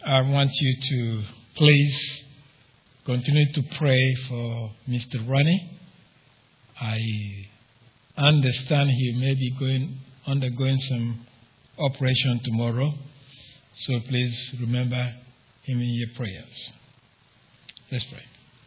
I want you to please continue to pray for Mr. Ronnie. I understand he may be undergoing some operation tomorrow, so please remember him in your prayers. Let's pray.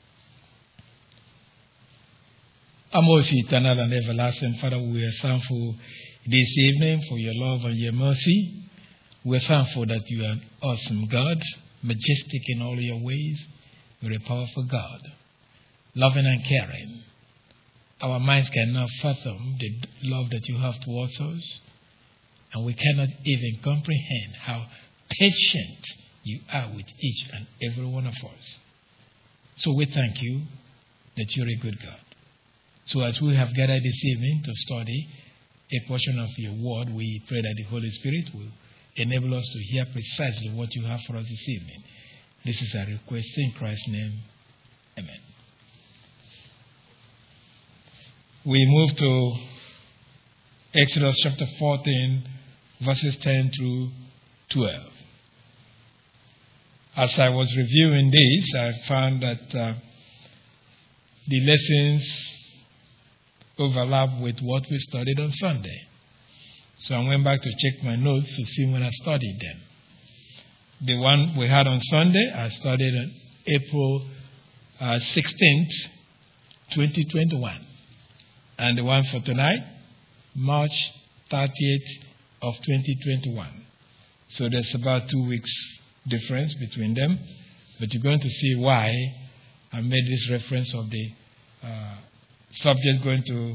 Our most eternal and everlasting Father, we are thankful this evening for your love and your mercy. We are thankful that you are an awesome God, majestic in all your ways, very powerful God, loving and caring. Our minds cannot fathom the love that you have towards us, and we cannot even comprehend how patient you are with each and every one of us. So we thank you that you're a good God. So as we have gathered this evening to study a portion of your word, we pray that the Holy Spirit will enable us to hear precisely what you have for us this evening. This is our request in Christ's name. Amen. We move to Exodus chapter 14, verses 10 through 12. As I was reviewing this, I found that the lessons overlap with what we studied on Sunday. So I went back to check my notes to see when I studied them. The one we had on Sunday, I studied on April 16th, 2021. And the one for tonight, March 30th of 2021. So there's about 2 weeks difference between them. But you're going to see why I made this reference of the subject going to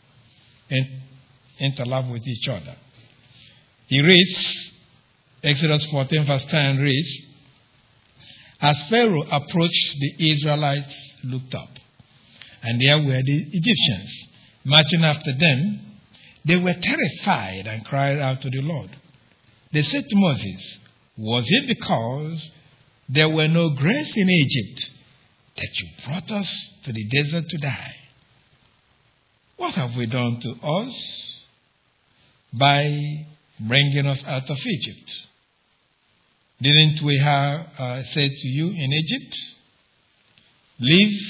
interlap with each other. He reads, Exodus 14 verse 10 reads, as Pharaoh approached, the Israelites looked up, and there were the Egyptians marching after them. They were terrified and cried out to the Lord. They said to Moses, was it because there were no graves in Egypt that you brought us to the desert to die? What have we done to us by bringing us out of Egypt? Didn't we have said to you in Egypt, leave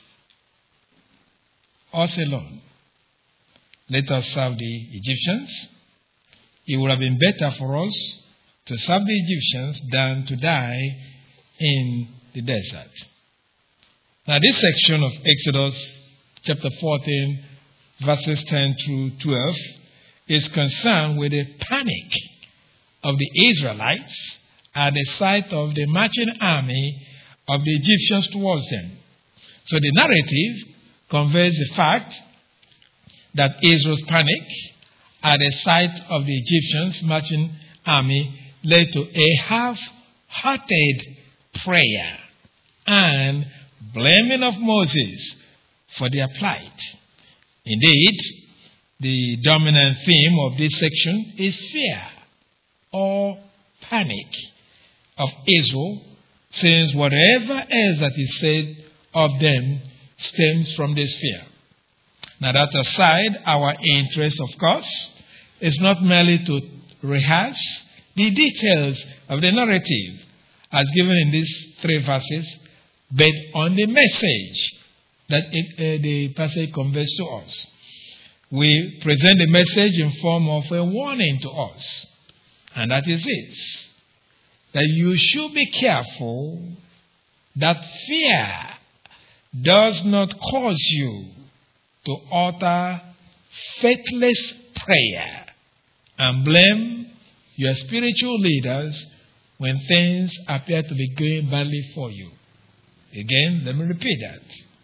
us alone, let us serve the Egyptians? It would have been better for us to serve the Egyptians than to die in the desert. Now this section of Exodus chapter 14, verses 10 through 12, is concerned with the panic of the Israelites at the sight of the marching army of the Egyptians towards them. So the narrative conveys the fact that Israel's panic at the sight of the Egyptians marching army led to a half-hearted prayer and blaming of Moses for their plight. Indeed, the dominant theme of this section is fear or panic of Israel, since whatever else that is said of them stems from this fear. Now that aside, our interest, of course, is not merely to rehearse the details of the narrative as given in these 3 verses, but on the message that the passage conveys to us. We present the message in form of a warning to us, and that is this, that you should be careful that fear does not cause you to utter faithless prayer and blame your spiritual leaders when things appear to be going badly for you. Again, let me repeat that.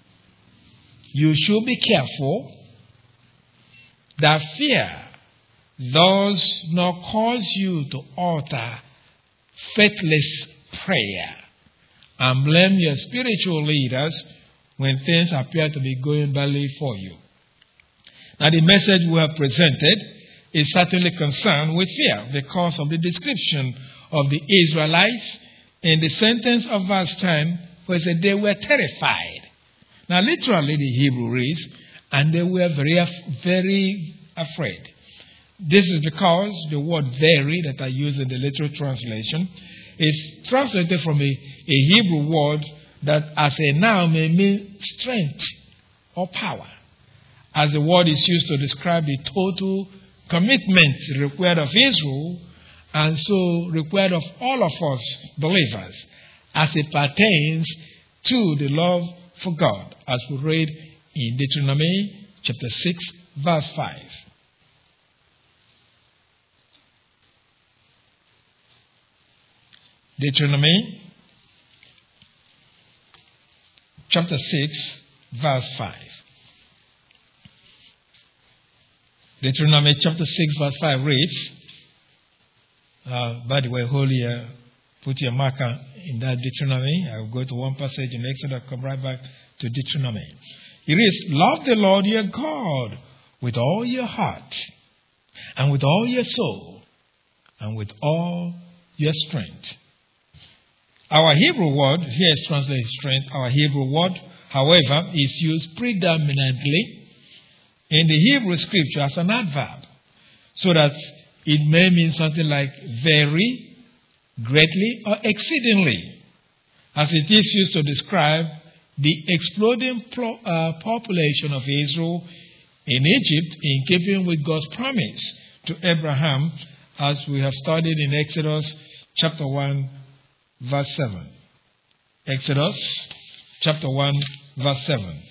You should be careful that fear does not cause you to utter faithless prayer and blame your spiritual leaders when things appear to be going badly for you. Now, the message we have presented is certainly concerned with fear because of the description of the Israelites in the sentence of verse 10, where it said they were terrified. Now, literally, the Hebrew reads, and they were very afraid. This is because the word very that I use in the literal translation is translated from a Hebrew word that as a noun may mean strength or power, as the word is used to describe the total commitment required of Israel and so required of all of us believers as it pertains to the love for God, as we read in Deuteronomy chapter 6, verse 5. Deuteronomy chapter 6, verse 5. Deuteronomy chapter 6, verse 5 reads, by the way, hold your, put your marker in that Deuteronomy. I will go to one passage in Exodus, come right back to Deuteronomy. It reads, love the Lord your God with all your heart, and with all your soul, and with all your strength. Our Hebrew word, here is translated strength. Our Hebrew word, however, is used predominantly in the Hebrew scripture as an adverb, so that it may mean something like very, greatly, or exceedingly, as it is used to describe the exploding population of Israel in Egypt in keeping with God's promise to Abraham, as we have studied in Exodus chapter 1, verse 7. Exodus chapter 1, verse 7.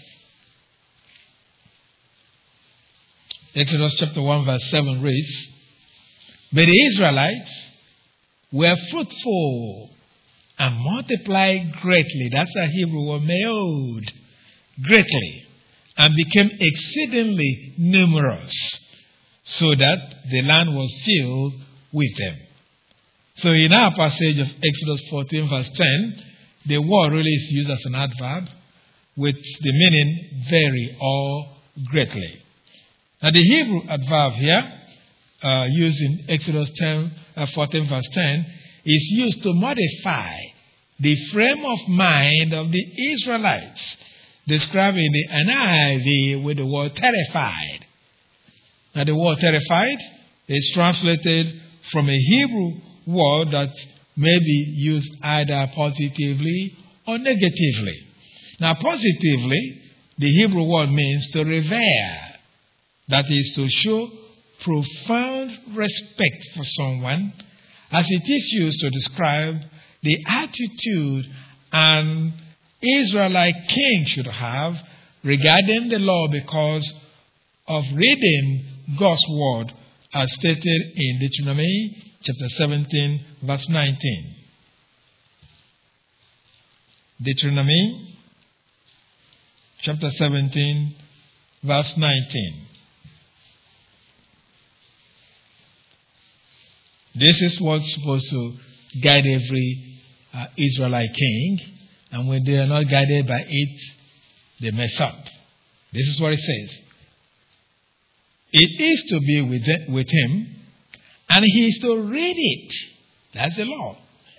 Exodus chapter 1, verse 7 reads, but the Israelites were fruitful and multiplied greatly. That's a Hebrew word, meod, greatly, and became exceedingly numerous, so that the land was filled with them. So in our passage of Exodus 14, verse 10, the word really is used as an adverb with the meaning very or greatly. Now the Hebrew adverb here, used in Exodus 14, verse 10, is used to modify the frame of mind of the Israelites, describing the NIV with the word terrified. Now the word terrified is translated from a Hebrew word that may be used either positively or negatively. Now positively, the Hebrew word means to revere. That is to show profound respect for someone, as it is used to describe the attitude an Israelite king should have regarding the law because of reading God's word as stated in Deuteronomy chapter 17, verse 19. Deuteronomy chapter 17, verse 19. This is what's supposed to guide every Israelite king, and when they are not guided by it, they mess up. This is what it says. It is to be with him, and he is to read it. That's the law.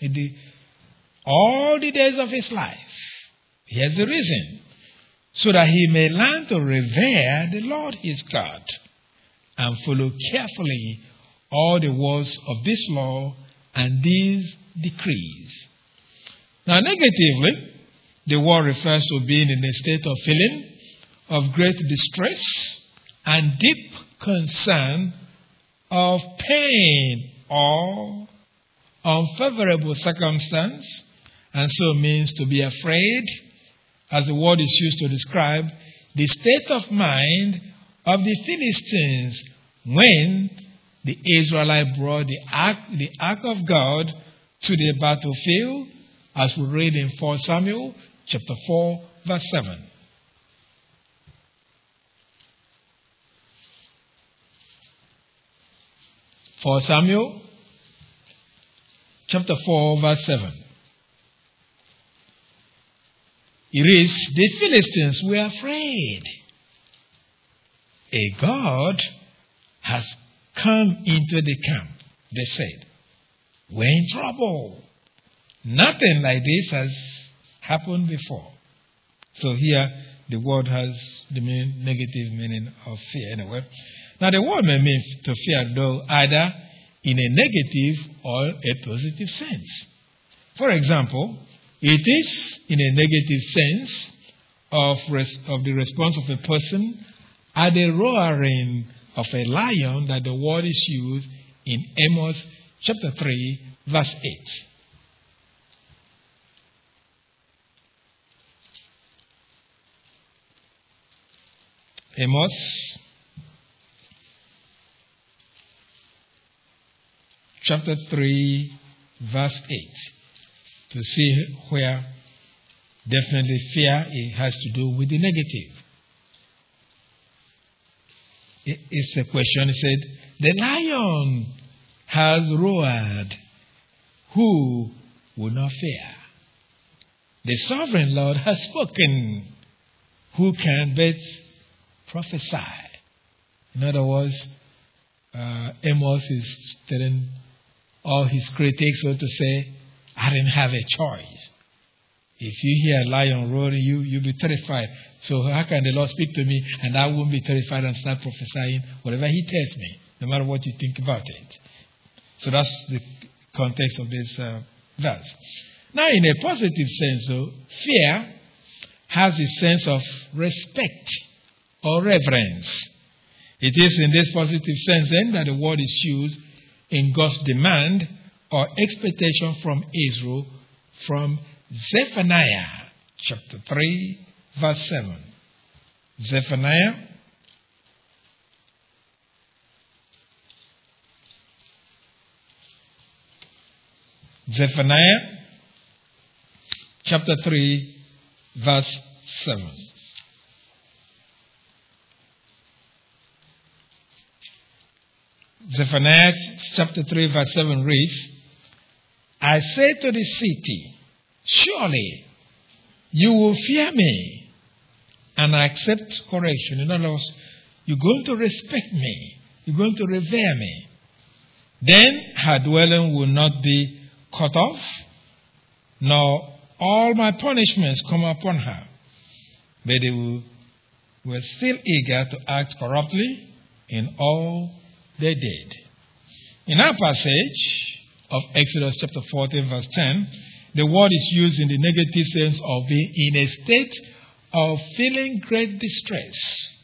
All the days of his life. Here's the reason. So that he may learn to revere the Lord his God, and follow carefully all the words of this law and these decrees. Now, negatively, the word refers to being in a state of feeling of great distress and deep concern of pain or unfavorable circumstance, and so means to be afraid, as the word is used to describe the state of mind of the Philistines when the Israelites brought the ark of God to the battlefield, as we read in 1 Samuel chapter 4, verse 7. For Samuel chapter 4, verse 7. It is, the Philistines were afraid. A God has come into the camp, they said. We're in trouble. Nothing like this has happened before. So here, the word has the negative meaning of fear anyway. Now, the word may mean to fear, though, either in a negative or a positive sense. For example, it is in a negative sense of the response of a person at the roaring of a lion that the word is used in Amos chapter 3, verse 8. Amos chapter 3, verse 8. To see where definitely fear it has to do with the negative. It's a question. It said, the lion has roared. Who will not fear? The sovereign Lord has spoken. Who can but prophesy? In other words, Amos is telling all his critics, so to say, I didn't have a choice. If you hear a lion roaring, you'll be terrified. So how can the Lord speak to me and I won't be terrified and start prophesying whatever He tells me, no matter what you think about it? So that's the context of this verse. Now, in a positive sense, though, fear has a sense of respect or reverence. It is in this positive sense then that the word is used in God's demand or expectation from Israel from Zephaniah chapter 3, verse 7. Zephaniah chapter 3, verse 7. Zephaniah chapter 3, verse 7 reads, I say to the city, surely you will fear me and accept correction. In other words, you're going to respect me. You're going to revere me. Then her dwelling will not be cut off, nor all my punishments come upon her. But they were still eager to act corruptly in all they did. In our passage of Exodus chapter 14, verse 10, the word is used in the negative sense of being in a state of feeling great distress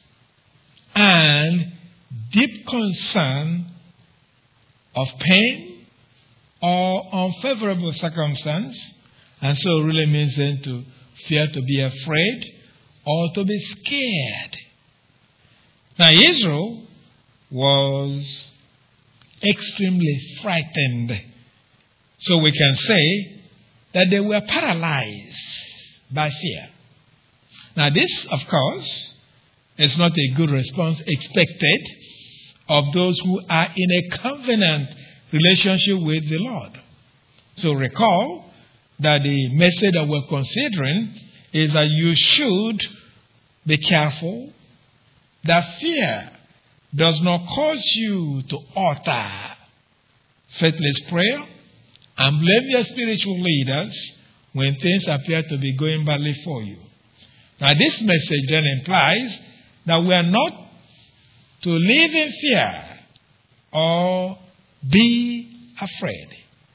and deep concern of pain or unfavorable circumstance, and so it really means then to fear, to be afraid, or to be scared. Now, Israel was extremely frightened. So we can say that they were paralyzed by fear. Now, this, of course, is not a good response expected of those who are in a covenant relationship with the Lord. So recall that the message that we're considering is that you should be careful that fear does not cause you to utter faithless prayer and blame your spiritual leaders when things appear to be going badly for you. Now, this message then implies that we are not to live in fear or be afraid.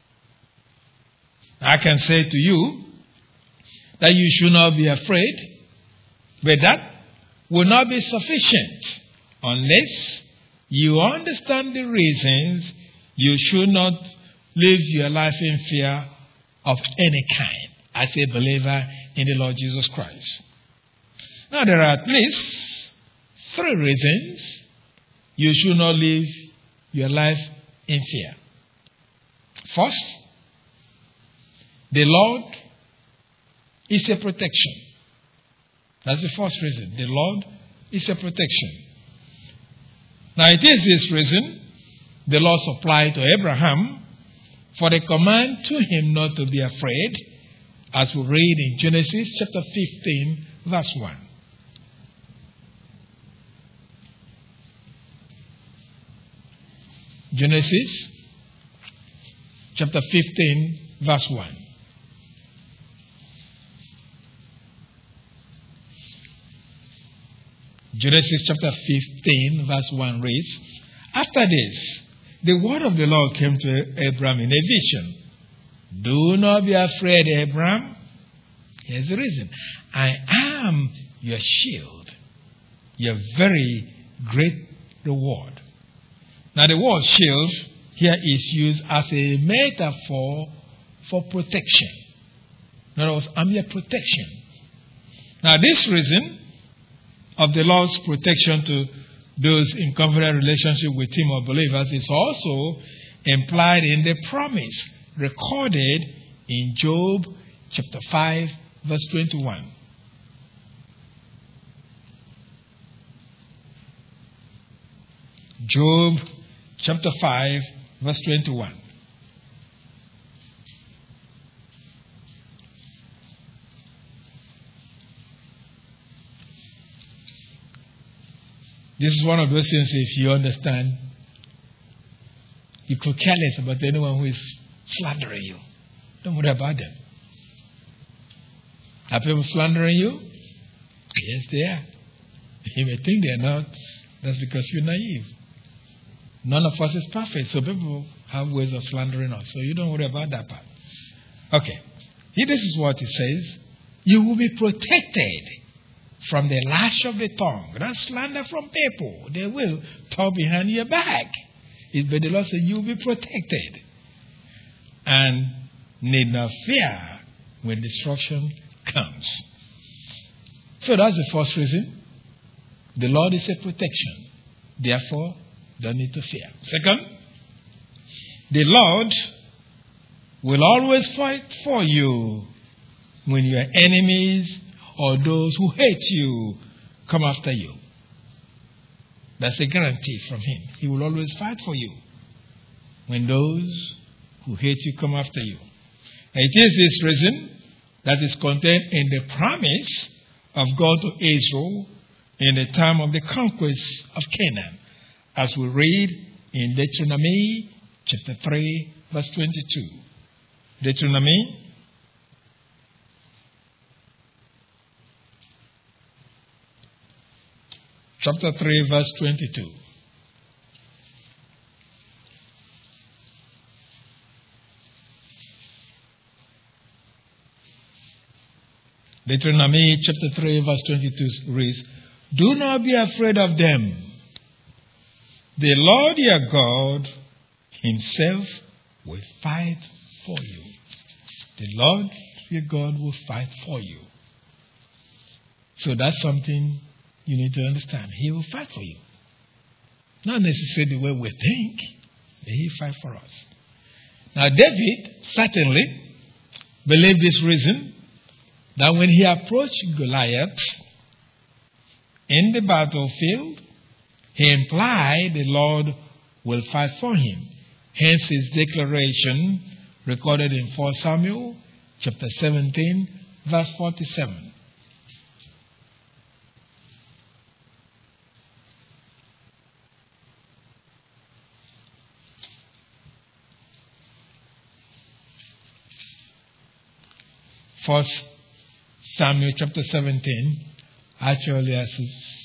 I can say to you that you should not be afraid, but that will not be sufficient unless you understand the reasons you should not live your life in fear of any kind as a believer in the Lord Jesus Christ. Now, there are at least 3 reasons you should not live your life in fear. First, the Lord is a protection. That's the first reason. The Lord is a protection. Now, it is this reason the Lord supplied to Abraham for the command to him not to be afraid, as we read in Genesis chapter 15, verse 1. Genesis chapter 15, verse 1. Genesis chapter 15, verse 1 reads, After this, the word of the Lord came to Abraham in a vision. Do not be afraid, Abraham. Here's the reason. I am your shield, your very great reward. Now the word shield here is used as a metaphor for protection. In other words, I'm your protection. Now this reason of the Lord's protection to those in covenant relationship with Him or believers is also implied in the promise recorded in Job chapter 5 verse 21. Job chapter 5 verse 21. This is one of those things, if you understand, you could care less about anyone who is slandering you. Don't worry about them. Are people slandering you? Yes, they are. You may think they are not. That's because you're naive. None of us is perfect, so people have ways of slandering us. So you don't worry about that part. Okay. Here, this is what it says. You will be protected from the lash of the tongue. That's slander from people. They will talk behind your back. But the Lord said you will be protected. And need not fear when destruction comes. So that's the first reason. The Lord is a protection. Therefore, don't need to fear. Second, the Lord will always fight for you when your enemies or those who hate you come after you. That's a guarantee from Him. He will always fight for you when those who hate you come after you. And it is this reason that is contained in the promise of God to Israel in the time of the conquest of Canaan, as we read in Deuteronomy chapter 3 verse 22. Deuteronomy chapter 3 verse 22. Deuteronomy chapter 3 verse 22 reads, do not be afraid of them. The Lord your God Himself will fight for you. The Lord your God will fight for you. So that's something you need to understand. He will fight for you. Not necessarily the way we think, but He fight for us. Now David certainly believed this reason, that when he approached Goliath in the battlefield, he implied the Lord will fight for him. Hence his declaration recorded in 1 Samuel chapter 17 verse 47. First Samuel chapter 17. Actually, I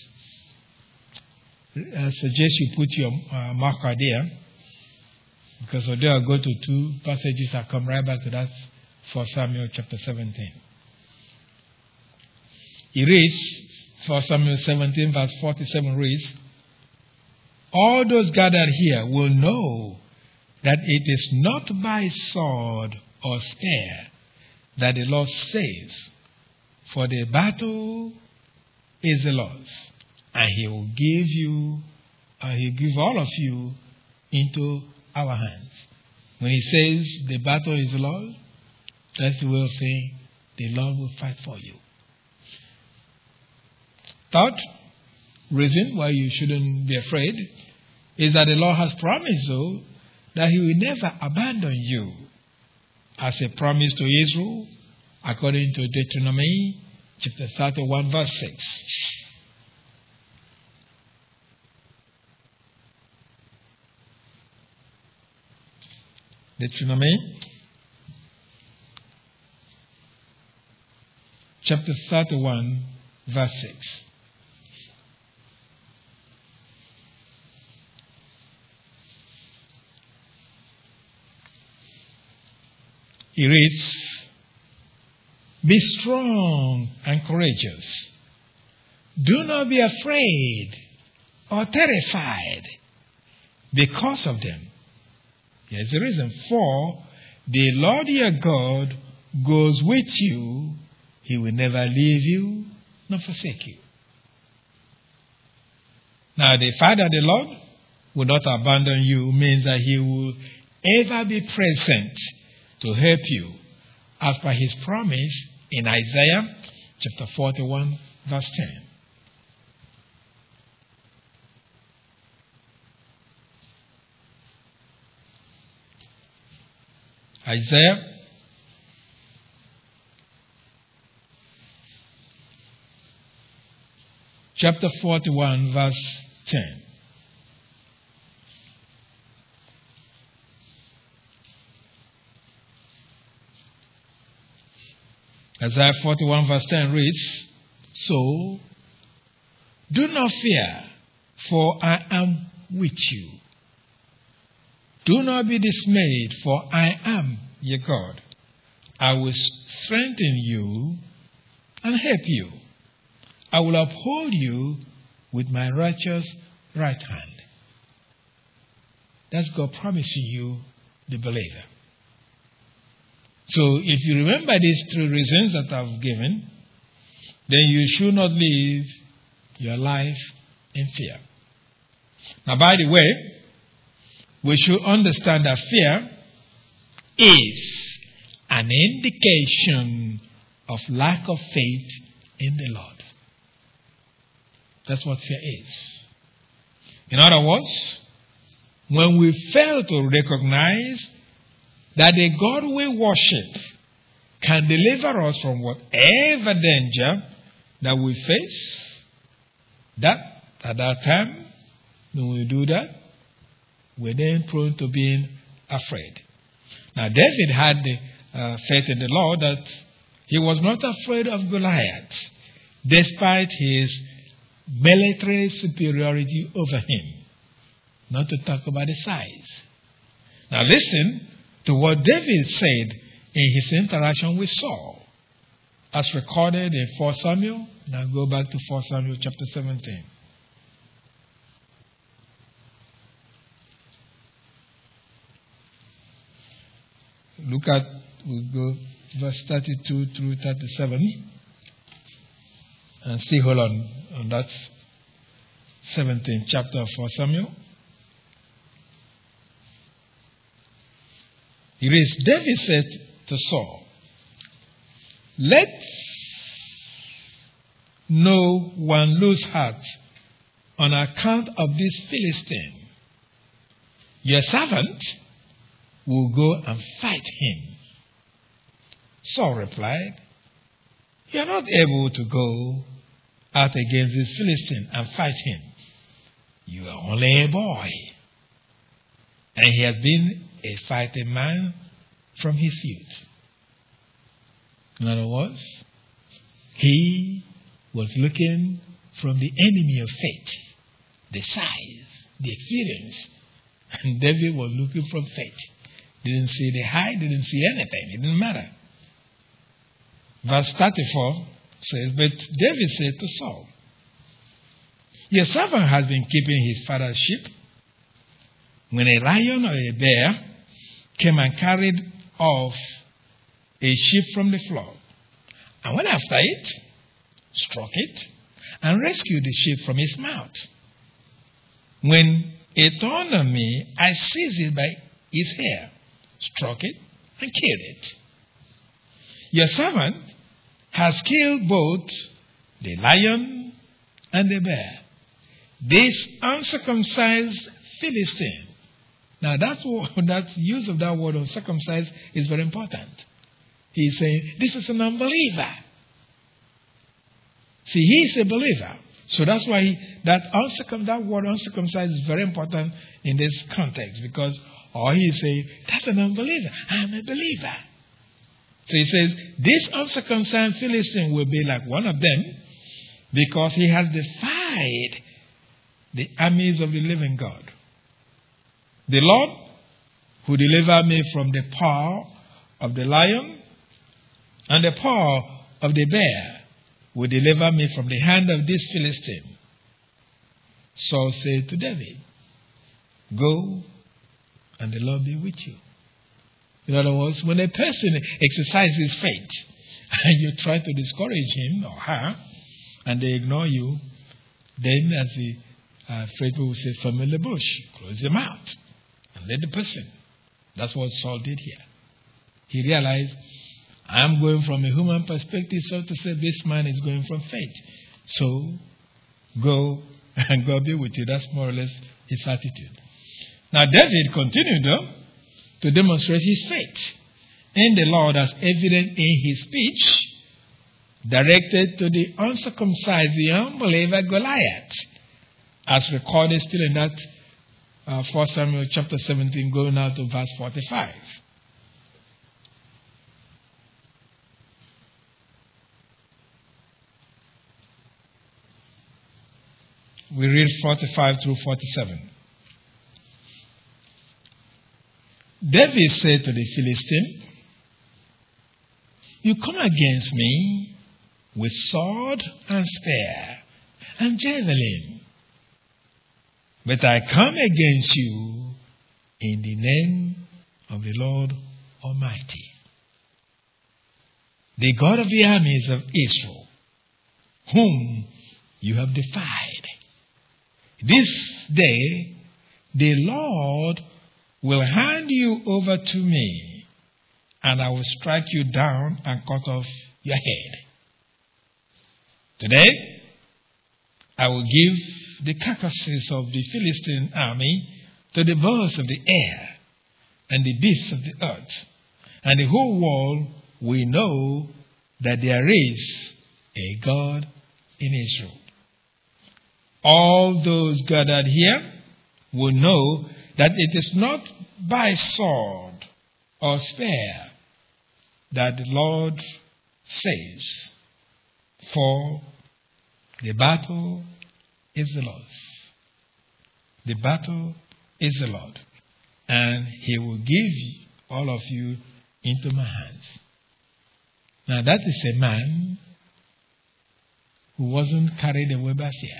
suggest you put your marker there, because although I go to two passages, I come right back to that 1 Samuel chapter 17. It reads, 1 Samuel 17 verse 47 reads, all those gathered here will know that it is not by sword or spear that the Lord saves, for the battle is the Lord's, and He will give all of you into our hands. When He says the battle is the Lord, that's the way of saying the Lord will fight for you. Third reason why you shouldn't be afraid is that the Lord has promised, though, that He will never abandon you, as a promise to Israel, according to Deuteronomy chapter 31 verse 6. Deuteronomy chapter 31 verse 6. He reads, "Be strong and courageous. Do not be afraid or terrified because of them." Here's the reason. "For the Lord your God goes with you. He will never leave you nor forsake you." Now, the fact that the Lord will not abandon you means that He will ever be present to help you, as per His promise in Isaiah chapter 41, verse 10. Isaiah chapter 41, verse 10. Isaiah 41, verse 10 reads, "So, do not fear, for I am with you. Do not be dismayed, for I am your God. I will strengthen you and help you. I will uphold you with my righteous right hand." That's God promising you, the believer. So if you remember these three reasons that I've given, then you should not live your life in fear. Now, by the way, we should understand that fear is an indication of lack of faith in the Lord. That's what fear is. In other words, when we fail to recognize that the God we worship can deliver us from whatever danger that we face, that at that time, when we do that, we're then prone to being afraid. Now, David had faith in the Lord that he was not afraid of Goliath, despite his military superiority over him. Not to talk about the size. Now, listen to what David said in his interaction with Saul, as recorded in 1 Samuel. Now go back to 1 Samuel chapter 17. Look at, we'll go verse 32 through 37. And still hold on that 17th chapter of 1 Samuel. It is, David said to Saul, "Let no one lose heart on account of this Philistine. Your servant will go and fight him." Saul replied, "You are not able to go out against this Philistine and fight him. You are only a boy, and he has been a fighting man from his youth." In other words, he was looking from the enemy of faith, the size, the experience. And David was looking from faith. Didn't see the height, didn't see anything. It didn't matter. Verse 34 says, "But David said to Saul, your servant has been keeping his father's sheep. When a lion or a bear came and carried off a sheep from the flock, and went after it, struck it, and rescued the sheep from its mouth. When it turned on me, I seized it by its hair, struck it, and killed it. Your servant has killed both the lion and the bear, this uncircumcised Philistine." Now that use of that word uncircumcised is very important. He's saying this is an unbeliever. See, he is a believer. So that's why that word uncircumcised is very important in this context, because all he is saying, that's an unbeliever. I'm a believer. So he says, this uncircumcised Philistine will be like one of them, because he has defied the armies of the living God. The Lord who delivered me from the power of the lion and the paw of the bear will deliver me from the hand of this Philistine. Saul said to David, go, and the Lord be with you. In other words, when a person exercises faith, and you try to discourage him or her, and they ignore you, then as the faith people will say, from the bush, close your mouth, and let the person. That's what Saul did here. He realized, I'm going from a human perspective, so to say, this man is going from faith. So, go, and God be with you. That's more or less his attitude. Now, David continued, though, to demonstrate his faith in the Lord as evident in his speech, directed to the uncircumcised, the unbeliever Goliath, as recorded still in that 1 Samuel chapter 17, going now to verse 45. We read 45 through 47. David said to the Philistine, you come against me with sword and spear and javelin, but I come against you in the name of the Lord Almighty, the God of the armies of Israel, whom you have defied. This day the Lord will hand you over to me, and I will strike you down and cut off your head. Today, I will give the carcasses of the Philistine army to the birds of the air and the beasts of the earth, and the whole world will know that there is a God in Israel. All those gathered here will know that it is not by sword or spear that the Lord saves, for the battle is the Lord's. The battle is the Lord, and he will give all of you into my hands. Now that is a man who wasn't carried away by fear.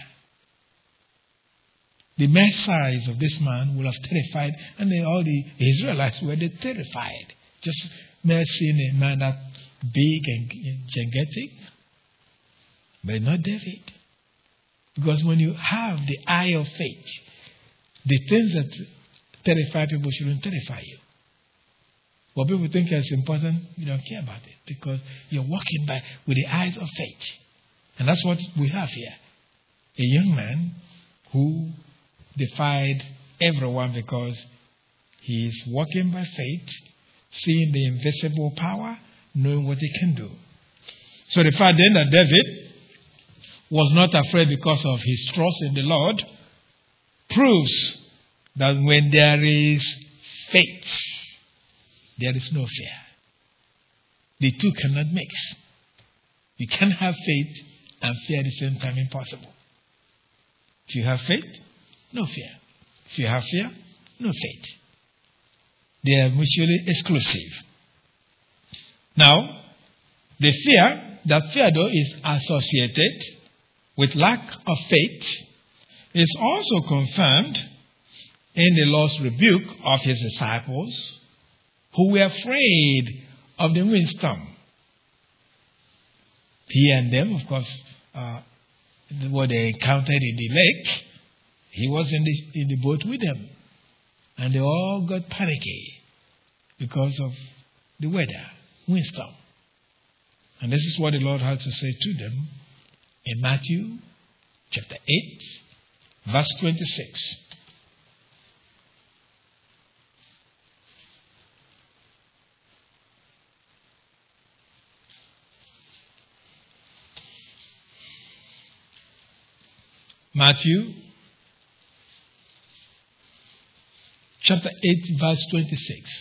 The mere size of this man will have terrified, and all the Israelites were terrified. Just mere seeing a man that big and gigantic. But not David. Because when you have the eye of faith, the things that terrify people shouldn't terrify you. What people think is important, you don't care about it. Because you're walking by with the eyes of faith. And that's what we have here. A young man who defied everyone because he is walking by faith, seeing the invisible power, knowing what he can do. So the fact then that David was not afraid because of his trust in the Lord proves that when there is faith, there is no fear. The two cannot mix. You can't have faith and fear at the same time. Impossible. If you have faith, no fear. If you have fear, no faith. They are mutually exclusive. Now, the fear though is associated with lack of faith is also confirmed in the Lord's rebuke of his disciples who were afraid of the windstorm. He and them, of course, what they encountered in the lake, he was in the boat with them. And they all got panicky because of the weather, windstorm. And this is what the Lord had to say to them in Matthew chapter 8, verse 26. Matthew chapter 8, verse 26.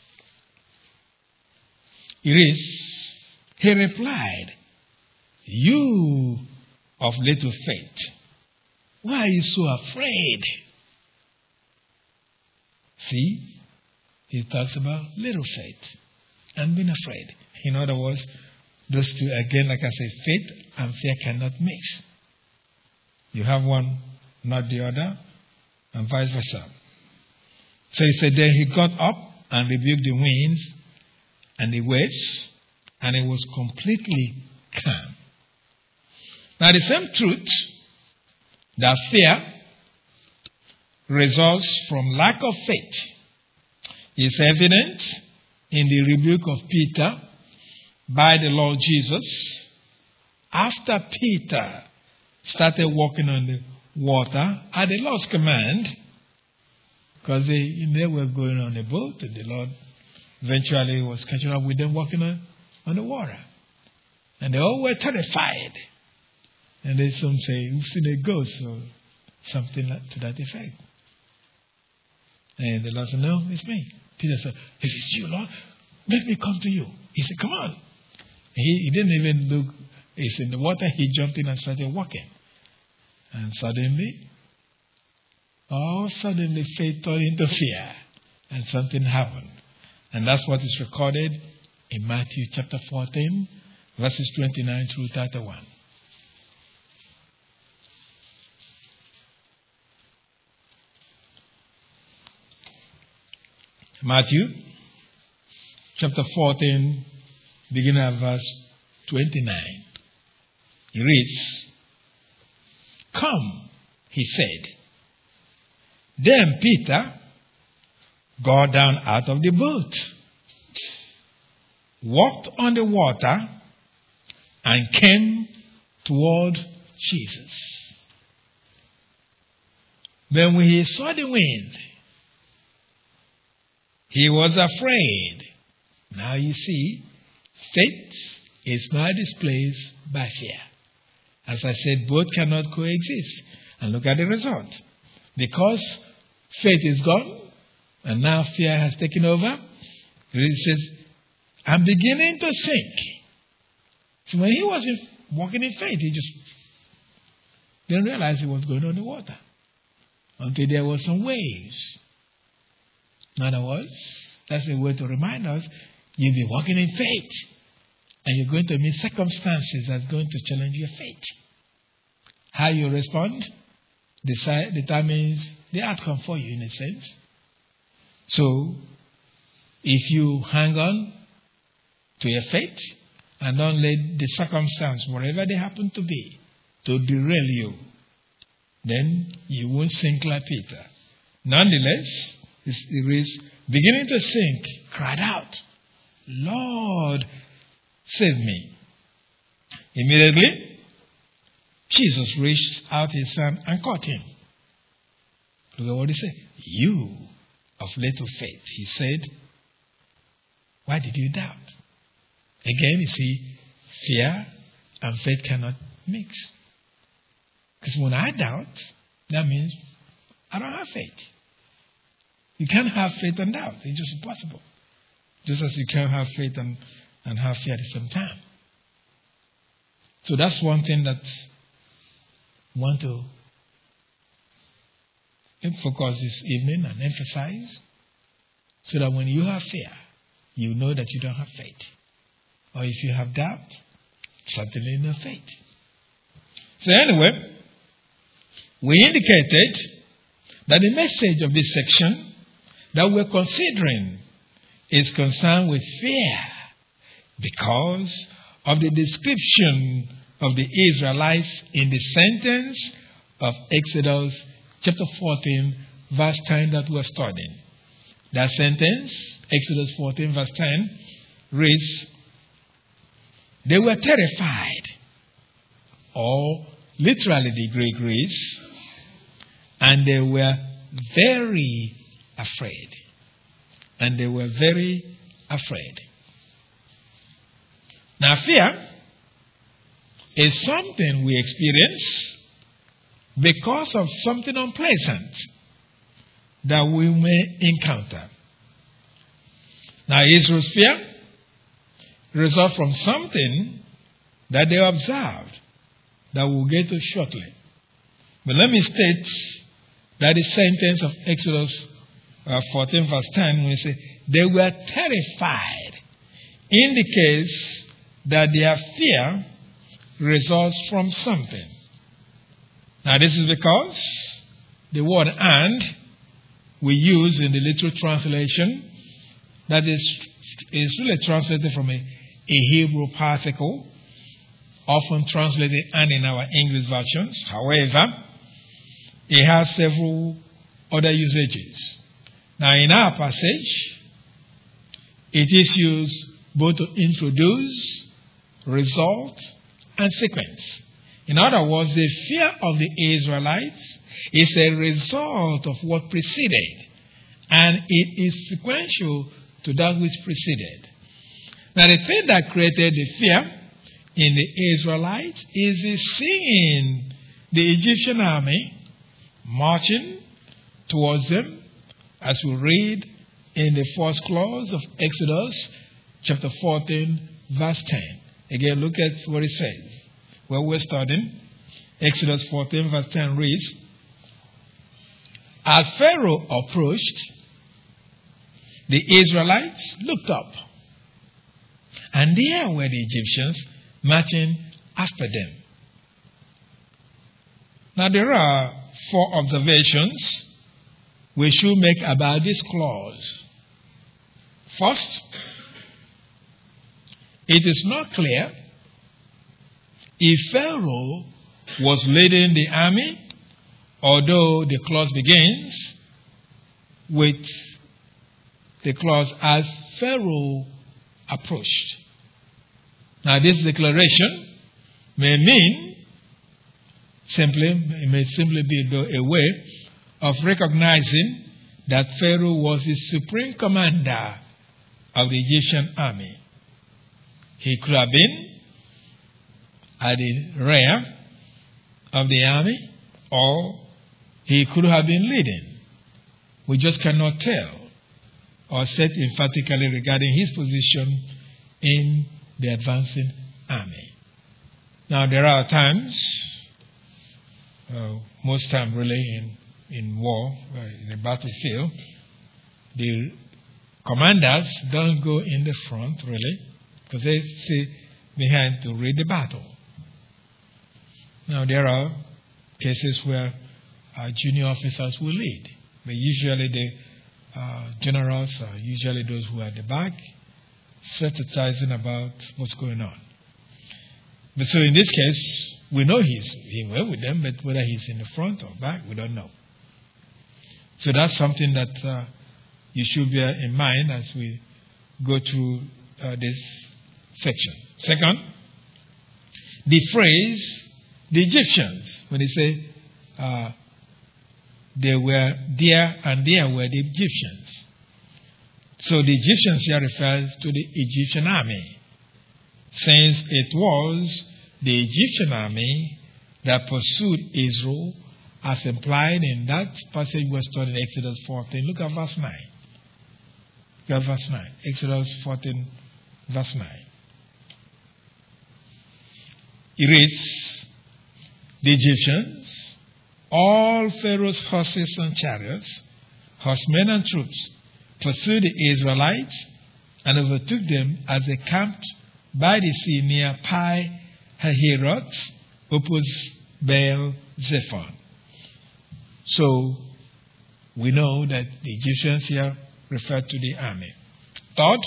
It is, he replied, you of little faith, why are you so afraid? See, he talks about little faith. and being afraid. In other words, those two, again, like I said, faith and fear cannot mix. You have one, not the other, and vice versa. So he said, then he got up and rebuked the winds and the waves, and it was completely calm. Now the same truth that fear results from lack of faith is evident in the rebuke of Peter by the Lord Jesus after Peter started walking on the water at the Lord's command, because they were going on a boat, and the Lord eventually was catching up with them walking on the water. And they all were terrified. And then some say, we've seen a ghost, or something to that effect. And the Lord said, no, it's me. Peter said, if it's you, Lord, let me come to you. He said, come on. He didn't even look. He's in the water. He jumped in and started walking. And suddenly faith turned into fear. And something happened. And that's what is recorded in Matthew chapter 14, verses 29 through 31. Matthew chapter 14, beginning at verse 29. He reads, come, he said. Then Peter got down out of the boat, walked on the water, and came toward Jesus. But when he saw the wind, he was afraid. Now you see, faith is not displaced by fear. As I said, both cannot coexist. And look at the result. Because faith is gone, and now fear has taken over, it says, I'm beginning to sink. So when he was walking in faith, he just didn't realize he was going on the water until there were some waves. In other words, that's a way to remind us, you'll be walking in faith, and you're going to meet circumstances that's going to challenge your faith. How you respond determines the outcome for you, in a sense. So, if you hang on to your faith and don't let the circumstance, whatever they happen to be, to derail you, then you won't sink like Peter. Nonetheless, it reads, beginning to sink, cried out, Lord, save me. Immediately, Jesus reached out his hand and caught him. Look at what he said. You of little faith. He said, why did you doubt? Again, you see, fear and faith cannot mix. Because when I doubt, that means I don't have faith. You can't have faith and doubt. It's just impossible. Just as you can't have faith and have fear at the same time. So that's one thing that I want to focus this evening and emphasize, so that when you have fear, you know that you don't have faith. Or if you have doubt, certainly no faith. So anyway, we indicated that the message of this section that we're considering is concerned with fear because of the description of the Israelites in the sentence of Exodus chapter 14, verse 10 that we're studying. That sentence, Exodus 14, verse 10, reads, they were terrified, or literally the Greek reads, and they were very afraid. And they were very afraid. Now, fear is something we experience because of something unpleasant that we may encounter. Now, Israel's fear results from something that they observed that we'll get to shortly. But let me state that the sentence of Exodus 14 verse 10, when we say, they were terrified. indicates that their fear results from something. Now this is because the word "and" we use in the literal translation, that is really translated from a Hebrew particle, often translated "and" in our English versions. However, it has several other usages. Now in our passage, it is used both to introduce, result, and sequence. In other words, the fear of the Israelites is a result of what preceded, and it is sequential to that which preceded. Now, the thing that created the fear in the Israelites is seeing the Egyptian army marching towards them, as we read in the first clause of Exodus chapter 14, verse 10. Again, look at what it says. Where we're studying, Exodus 14, verse 10 reads, "As Pharaoh approached, the Israelites looked up, and there were the Egyptians marching after them." Now, there are 4 observations we should make about this clause. First, it is not clear if Pharaoh was leading the army, although the clause begins with the clause "as Pharaoh approached." Now, this declaration may simply be a way of recognizing that Pharaoh was the supreme commander of the Egyptian army. He could have been at the rear of the army, or he could have been leading. We just cannot tell or say emphatically regarding his position in the advancing army. Now, there are times, most times really in war, in a battlefield, the commanders don't go in the front really, because they sit behind to read the battle. Now, there are cases where junior officers will lead, but usually the generals are usually those who are at the back, strategizing about what's going on. But so in this case, we know he's well with them, but whether he's in the front or back, we don't know. So that's something that you should bear in mind as we go through this section. Second, the phrase, the Egyptians, when they say they were there and there were the Egyptians. So the Egyptians here refers to the Egyptian army, since it was the Egyptian army that pursued Israel, as implied in that passage we studied in Exodus 14. Look at verse 9. Look at verse 9. Exodus 14, verse 9. It reads, "The Egyptians, all Pharaoh's horses and chariots, horsemen and troops, pursued the Israelites and overtook them as they camped by the sea near Pi Hahiroth, opposite Baal Zephon." So we know that the Egyptians here refer to the army. Third,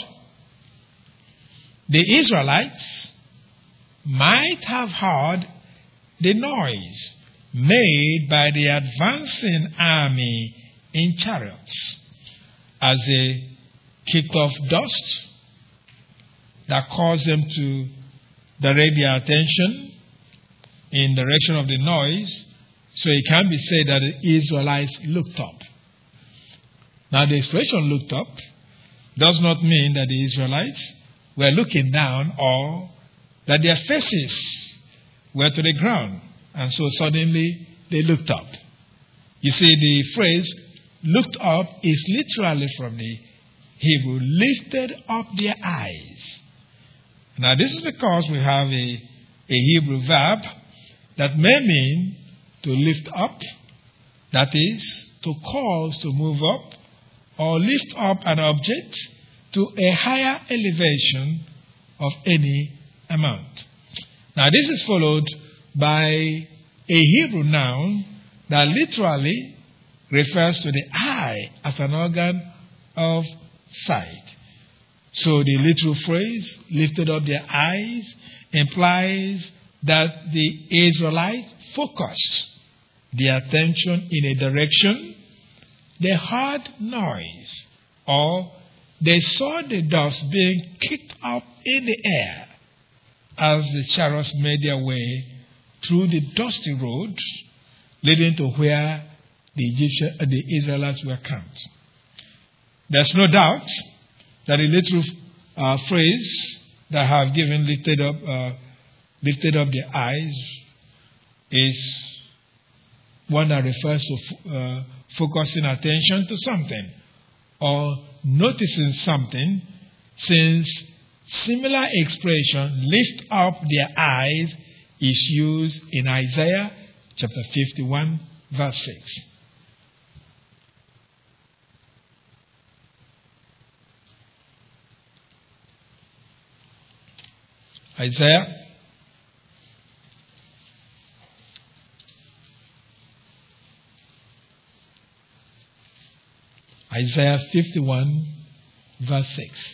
the Israelites might have heard the noise made by the advancing army in chariots as they kicked off dust that caused them to direct their attention in the direction of the noise. So it can be said that the Israelites looked up. Now, the expression "looked up" does not mean that the Israelites were looking down or that their faces were to the ground, and so suddenly they looked up. You see, the phrase "looked up" is literally from the Hebrew, lifted up their eyes. Now, this is because we have a Hebrew verb that may mean to lift up, that is, to cause to move up, or lift up an object to a higher elevation of any amount. Now this is followed by a Hebrew noun that literally refers to the eye as an organ of sight. So the literal phrase, lifted up their eyes, implies that the Israelites focused their attention in a direction. They heard noise, or they saw the dust being kicked up in the air as the chariots made their way through the dusty road leading to where the Israelites were camped. There's no doubt that the literal phrase that I have given, lifted up their eyes, is one that refers to focusing attention to something or noticing something, since similar expression, lift up their eyes, is used in Isaiah chapter 51, verse 6. Isaiah Isaiah 51, verse 6.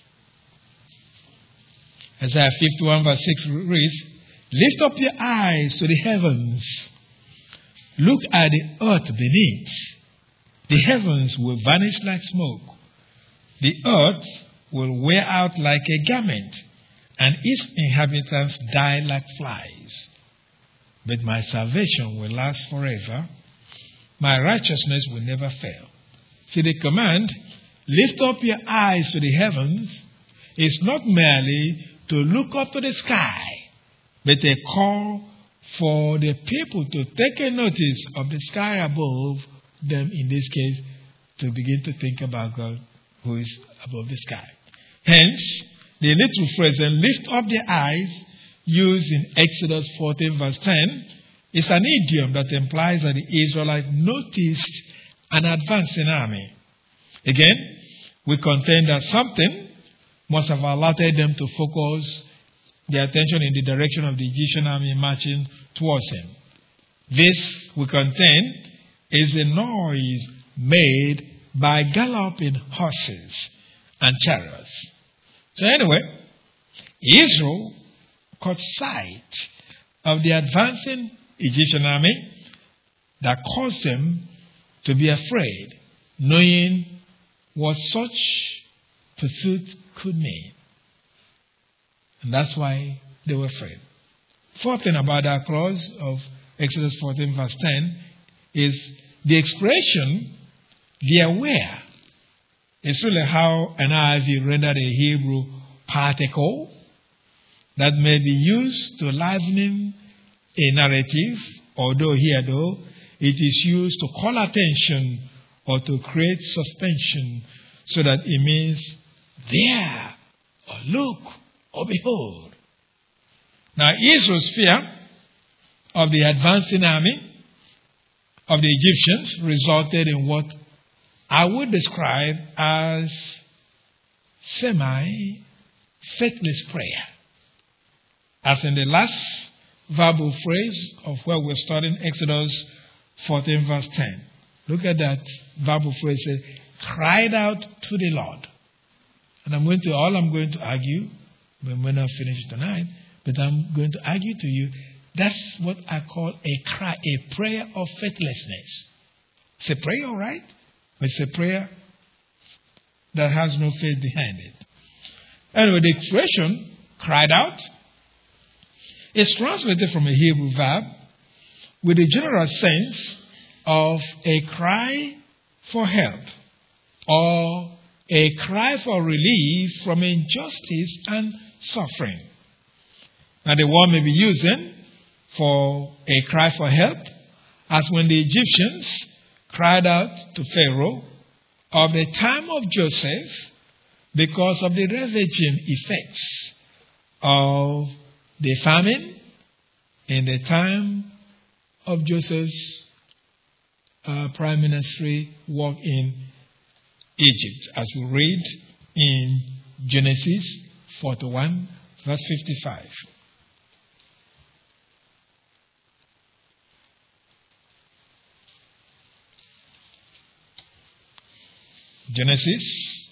Isaiah 51, verse 6 reads, "Lift up your eyes to the heavens. Look at the earth beneath. The heavens will vanish like smoke. The earth will wear out like a garment, and its inhabitants die like flies. But my salvation will last forever. My righteousness will never fail." See, the command, lift up your eyes to the heavens, is not merely to look up to the sky, but a call for the people to take a notice of the sky above them, in this case, to begin to think about God who is above the sky. Hence, the little phrase, lift up their eyes, used in Exodus 14, verse 10, is an idiom that implies that the Israelites noticed an advancing army. Again, we contend that something must have alerted them to focus their attention in the direction of the Egyptian army marching towards him. This, we contend, is a noise made by galloping horses and chariots. So anyway, Israel caught sight of the advancing Egyptian army that caused them to be afraid, knowing what such pursuit could mean. And that's why they were afraid. Fourth thing about that clause of Exodus 14, verse 10, is the expression, "be aware." It's really how an NIV rendered a Hebrew particle that may be used to liven a narrative, although it is used to call attention or to create suspension, so that it means there, or look, or behold. Now, Israel's fear of the advancing army of the Egyptians resulted in what I would describe as semi-faithless prayer. As in the last verbal phrase of where we're studying, Exodus 14, verse 10. Look at that verbal phrase, says, cried out to the Lord. And all I'm going to argue, we may not finish tonight, but I'm going to argue to you, that's what I call a cry, a prayer of faithlessness. It's a prayer, all right? But it's a prayer that has no faith behind it. Anyway, the expression, cried out, is translated from a Hebrew verb with a general sense of a cry for help or a cry for relief from injustice and suffering. Now, the word may be used for a cry for help, as when the Egyptians cried out to Pharaoh of the time of Joseph because of the ravaging effects of the famine in the time of Joseph's prime ministry work in Egypt, as we read in Genesis 41, verse 55. Genesis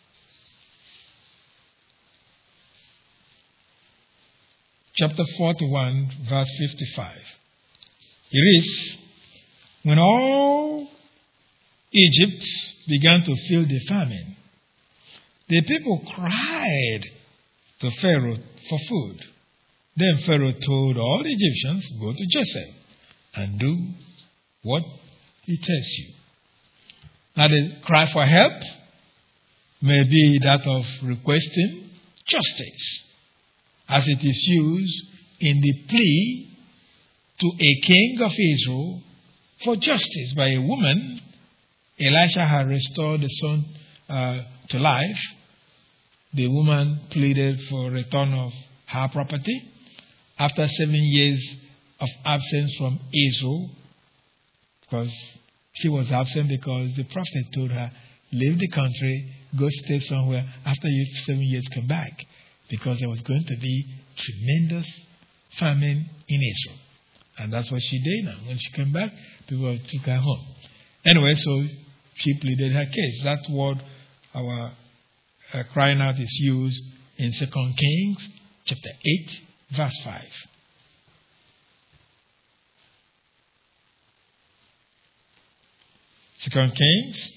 chapter 41, verse 55. It reads, when all Egypt began to feel the famine, the people cried to Pharaoh for food. Then Pharaoh told all the Egyptians, go to Joseph and do what he tells you. Now the cry for help may be that of requesting justice, as it is used in the plea to a king of Israel for justice by a woman. Elisha had restored the son to life. The woman pleaded for return of her property after 7 years of absence from Israel, because she was absent because the prophet told her, leave the country, go stay somewhere, after you 7 years come back, because there was going to be tremendous famine in Israel. And that's what she did. Now, when she came back, people took her home. Anyway, so she pleaded her case. That word, our crying out, is used in 2 Kings chapter 8, verse 5. Second Kings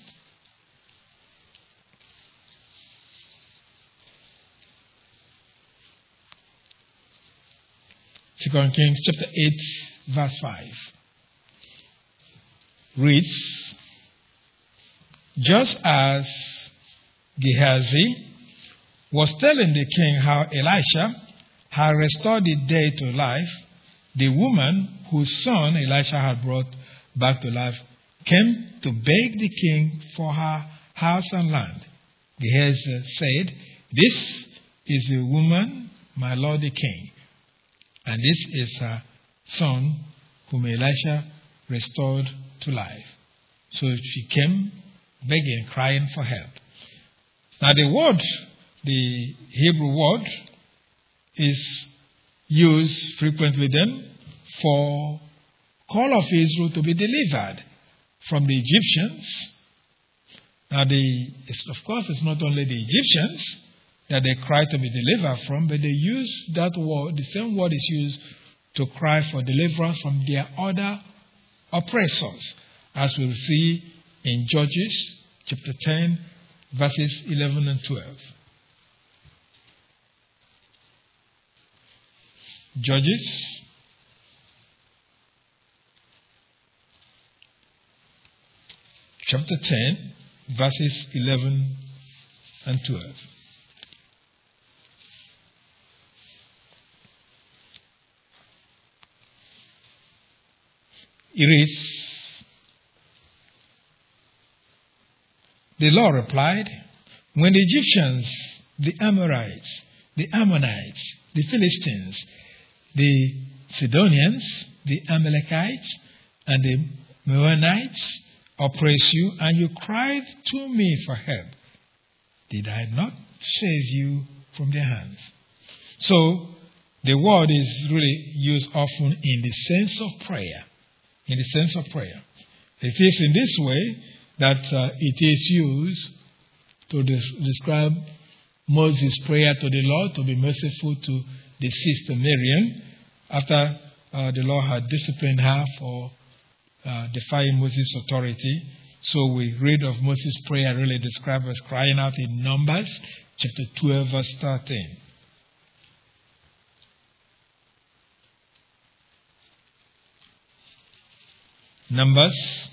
chapter 8, verse 5 reads, just as Gehazi was telling the king how Elisha had restored the dead to life, the woman whose son Elisha had brought back to life came to beg the king for her house and land. Gehazi said, this is the woman, my lord the king, and this is her son whom Elisha restored to life. So she came begging, crying for help. Now the Hebrew word, is used frequently then for call of Israel to be delivered from the Egyptians. Now, of course, it's not only the Egyptians that they cry to be delivered from, but they use that word, the same word is used to cry for deliverance from their other oppressors, as we'll see in Judges chapter 10, verses 11 and 12. Judges chapter 10, verses 11 and 12. It reads, the Lord replied, when the Egyptians, the Amorites, the Ammonites, the Philistines, the Sidonians, the Amalekites, and the Meunites oppress you, and you cried to me for help, did I not save you from their hands? So, the word is really used often in the sense of prayer. In the sense of prayer. It is in this way that it is used to describe Moses' prayer to the Lord to be merciful to the sister Miriam after the Lord had disciplined her for defying Moses' authority. So we read of Moses' prayer really described as crying out in Numbers chapter 12, verse 13. Numbers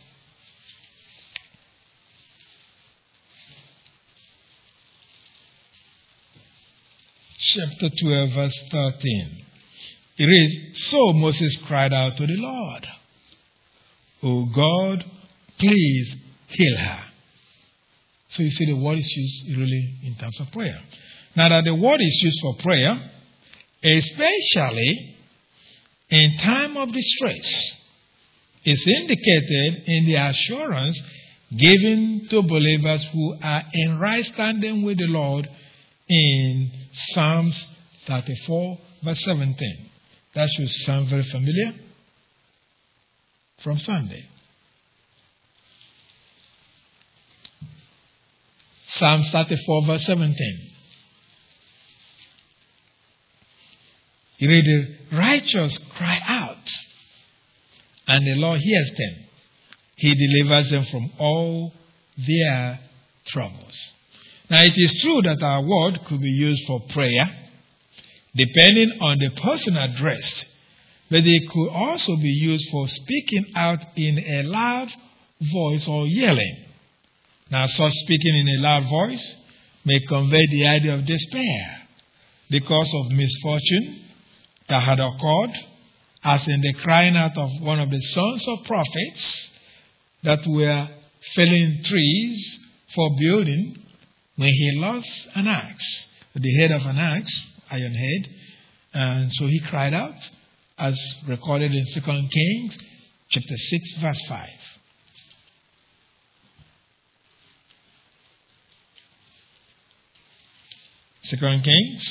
chapter 12, verse 13. It reads, so Moses cried out to the Lord, O God, please heal her. So you see the word is used really in terms of prayer. Now that the word is used for prayer, especially in time of distress, is indicated in the assurance given to believers who are in right standing with the Lord in Psalms 34, verse 17. That should sound very familiar from Sunday. Psalm 34, verse 17. You read, the righteous cry out, and the Lord hears them. He delivers them from all their troubles. Now, it is true that our word could be used for prayer, depending on the person addressed, but it could also be used for speaking out in a loud voice or yelling. Now, such speaking in a loud voice may convey the idea of despair because of misfortune that had occurred, as in the crying out of one of the sons of prophets that were felling trees for building when he lost an axe, the head of an axe, iron head, and so he cried out, as recorded in 2 Kings chapter 6, verse 5. Second Kings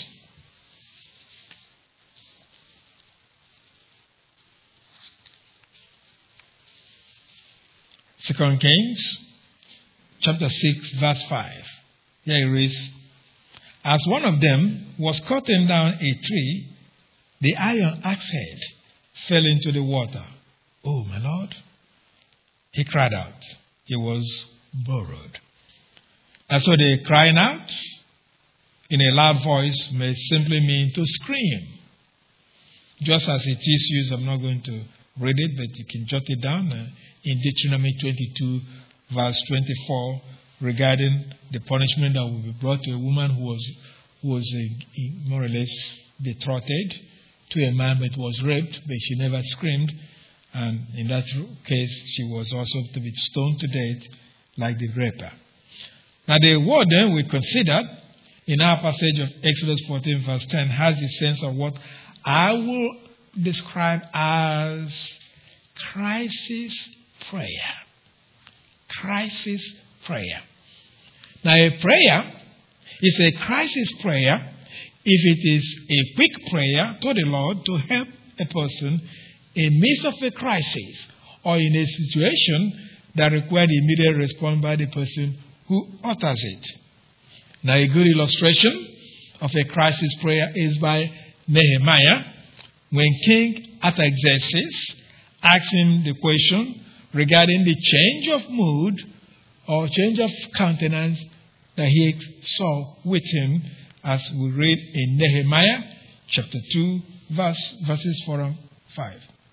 chapter 6, verse 5. Here it reads, as one of them was cutting down a tree, the iron axe head fell into the water. Oh, my Lord. He cried out. He was borrowed. And so the crying out in a loud voice may simply mean to scream. Just as it is used, I'm not going to read it, but you can jot it down in Deuteronomy 22, verse 24, regarding the punishment that will be brought to a woman who was more or less betrothed to a man, but was raped, but she never screamed. And in that case, she was also to be stoned to death like the raper. Now, the word then we considered in our passage of Exodus 14, verse 10, has the sense of what I will describe as crisis prayer. Crisis prayer. Now, a prayer is a crisis prayer if it is a quick prayer to the Lord to help a person in midst of a crisis or in a situation that required immediate response by the person who utters it. Now, a good illustration of a crisis prayer is by Nehemiah, when King Artaxerxes asked him the question regarding the change of mood or change of countenance that he saw with him, as we read in Nehemiah chapter 2, verses 4 and 5.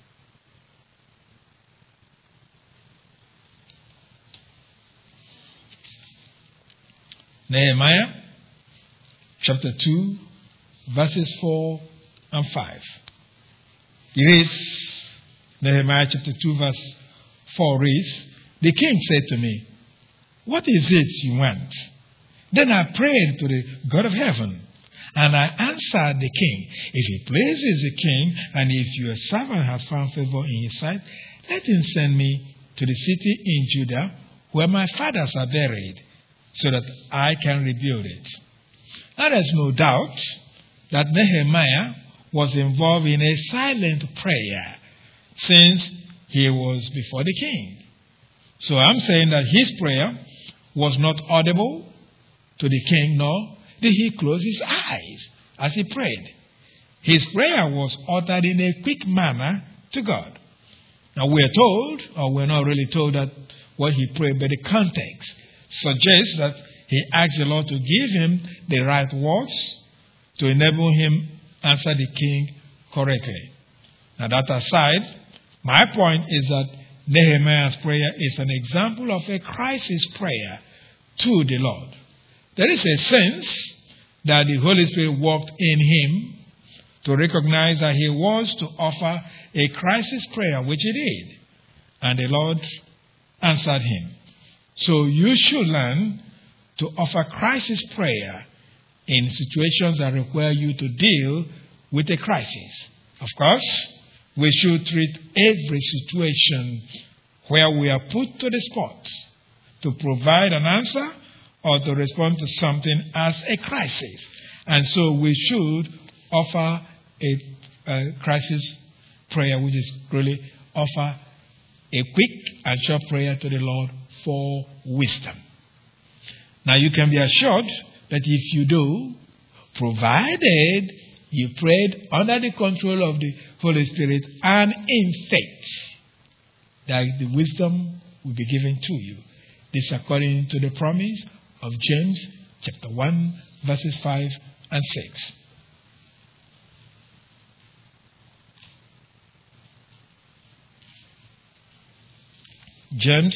Nehemiah chapter 2, verses 4 and 5. It is Nehemiah chapter 2, verse 4 reads, the king said to me, what is it you want? Then I prayed to the God of heaven, and I answered the king, if it pleases the king, and if your servant has found favor in his sight, let him send me to the city in Judah where my fathers are buried, so that I can rebuild it. Now, there's no doubt that Nehemiah was involved in a silent prayer since he was before the king. So I'm saying that his prayer was not audible to the king, nor did he close his eyes as he prayed. His prayer was uttered in a quick manner to God. Now, we're told, or we're not really told that what he prayed, but the context suggests that he asked the Lord to give him the right words to enable him answer the king correctly. Now, that aside, my point is that Nehemiah's prayer is an example of a crisis prayer to the Lord. There is a sense that the Holy Spirit worked in him to recognize that he was to offer a crisis prayer, which he did. And the Lord answered him. So you should learn to offer crisis prayer in situations that require you to deal with a crisis. Of course, we should treat every situation where we are put to the spot to provide an answer or to respond to something as a crisis. And so we should offer a crisis prayer, which is really offer a quick and short prayer to the Lord for wisdom. Now you can be assured that if you do, provided you prayed under the control of the Holy Spirit and in faith, that the wisdom will be given to you. This according to the promise of James chapter 1 verses 5 and 6. James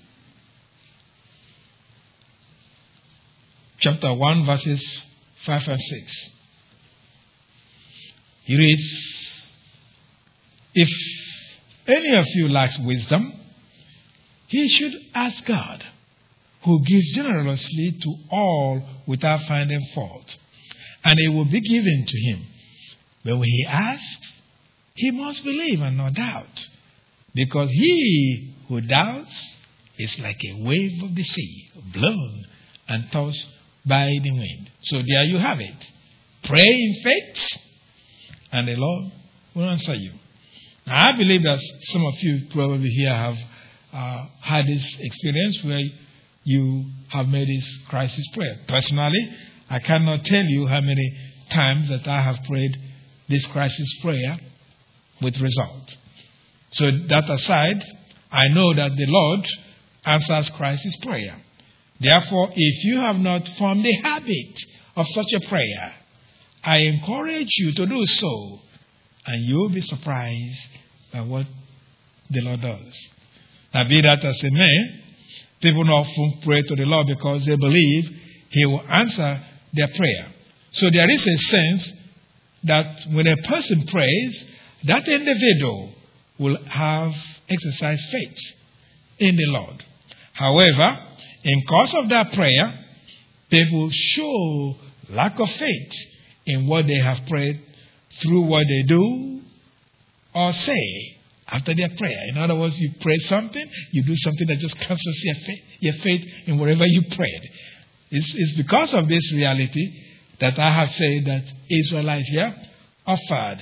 chapter 1 verses 5 and 6. He reads, if any of you lacks wisdom, he should ask God, who gives generously to all without finding fault, and it will be given to him. But when he asks, he must believe and not doubt, because he who doubts is like a wave of the sea, blown and tossed by the wind. So there you have it. Pray in faith, and the Lord will answer you. Now, I believe that some of you probably here have had this experience where you have made this crisis prayer. Personally, I cannot tell you how many times that I have prayed this crisis prayer with result. So that aside, I know that the Lord answers crisis prayer. Therefore, if you have not formed a habit of such a prayer, I encourage you to do so, and you'll be surprised by what the Lord does. Now, be that as it may, people often pray to the Lord because they believe He will answer their prayer. So there is a sense that when a person prays, that individual will have exercised faith in the Lord. However, in course of that prayer, people show lack of faith in what they have prayed through what they do or say after their prayer. In other words, you pray something, you do something that just cancels your faith in whatever you prayed. It's because of this reality that I have said that Israelites here offered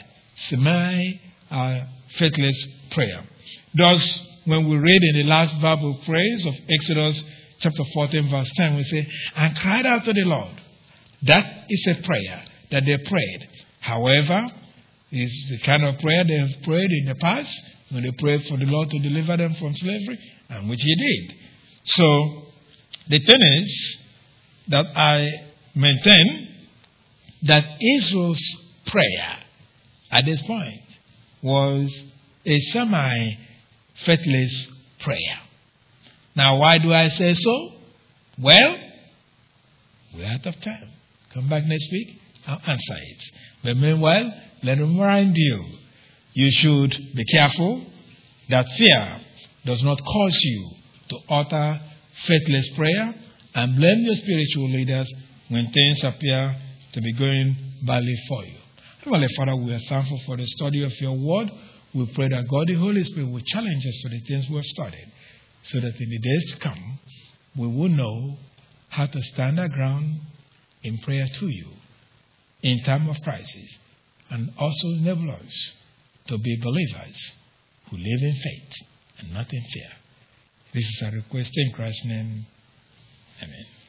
semi-faithless prayer. Thus, when we read in the last Bible phrase of Exodus chapter 14 verse 10, we say, and cried out to the Lord. That is a prayer that they prayed. However, it's the kind of prayer they have prayed in the past when they prayed for the Lord to deliver them from slavery, and which He did. So, the thing is that I maintain that Israel's prayer at this point was a semi-faithless prayer. Now, why do I say so? Well, we're out of time. Come back next week, I'll answer it. But meanwhile, let me remind you, you should be careful that fear does not cause you to utter faithless prayer and blame your spiritual leaders when things appear to be going badly for you. Heavenly Father, we are thankful for the study of your word. We pray that God, the Holy Spirit, will challenge us to the things we have studied, so that in the days to come, we will know how to stand our ground in prayer to you in time of crisis, and also enable us to be believers who live in faith and not in fear. This is a request in Christ's name. Amen.